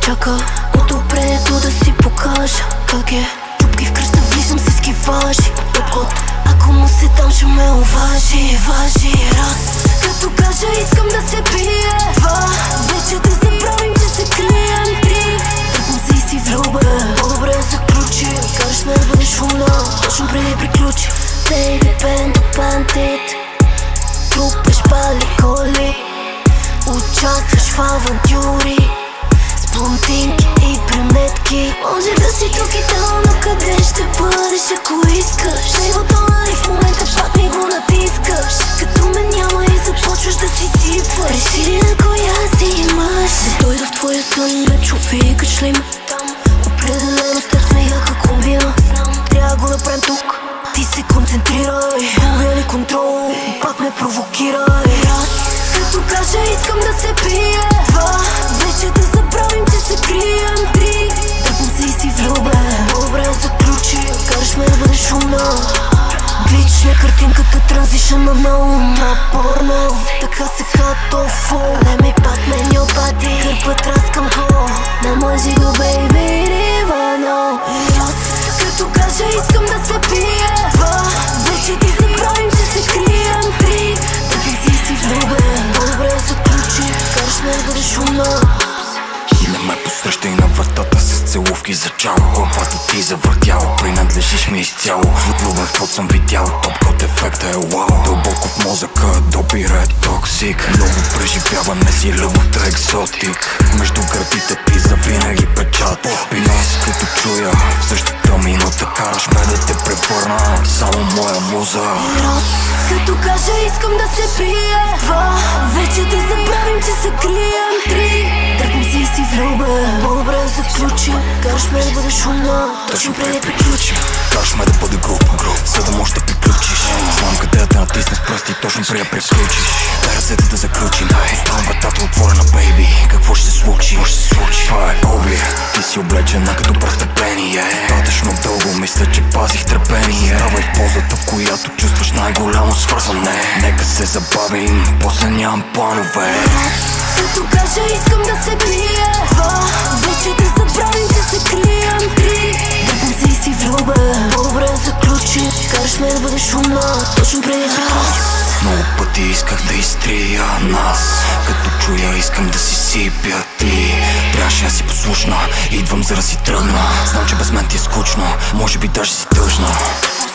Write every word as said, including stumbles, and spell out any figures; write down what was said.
чака одобрението да си покажа как е. Чупки в кръста влизам с ескиважи. Топ-код, ако му се дам ще ме уважи. Важи раз, като кажа искам да се пие. Два, вече да забравим, че се крием. Три, тръпвам се и си влюбен. По-добре да заключи, караш ме да бъдеш умна точно преди приключи. Baby band, бандит, трупаш пали коли, участваш в авантюри с блондинки и брюнетки. Може да си тук и там, но къде ще бъдеш ако искаш? Не готова и в момента пак ми го натискаш. Като ме няма и започваш да си сипваш. Реши ли на коя си имаш? Не дойда в твоя сън, ме чуви, качли ме там. Определено с теб сме яка комбина. Трябва го направим тук. Ти се концентрирай, губя ли контрол, пак ме провокирай. Раз, като кажа искам да се пие. Два, вече да забравим, че се крием. Три, тръпвам се и си влюбен. По-добре да заключи, караш ме да бъдеш умна. Глич е картинката, транзишън на ум на порно. Така се като фол. Let me Batman your body, кърпът раскам го. На мъжи го, baby, ривано. Като кажа искам да се пие. Два, вече ти забравим, че се крием. Три, тръпвам се и си влюбен. По-добре да заключи, караш ме да бъдеш умна. Не ме посрещай на вратата с целувки за чао. Главата ти завъртяла, принадлежиш ми изцяло. Влюбен в твой съм видял, топ-код ефекта е вау. Дълбоко в мозъка, допира е токсик. Много преживяване си, любовта е екзотик. Между гърдите ти завинаги печат. Пинос като чуя, в същата минута караш ме да те превърна само моя муза. Като кажа искам да се пие. Два, вече да забравим, че се крием. Три, тръпвам се и си влюбен. По-добре да заключим, караш ме да бъдеш умна точно преди приключим. Караш ме да бъде груп, за да можеш да приключиш. Знам къде да те натисна с пръсти точно преди да приключиш. Дай ръцете да заключим, оставам вратата отворена, бейби. Какво ще се случи? Това е Боби. Ти си облечена като престъпление. Достатъчно дълго мисля, че пазих търпение. Давай в позата, в която чувстваш най-голямо свързване. Нека се забавим, после нямам планове. Като кажа искам да се пие. Два, вече да забравим, че се крием. Три, тръпвам се и си влюбен. По-добре да заключи, караш ме да бъдеш умна точно преди да приключи. Много пъти исках да изтрия нас. Като чуя искам да си сипя ти. Трябваше да си послушна, идвам за да си тръгна. Знам, че без мен ти е скучно, може би даже си тъжна.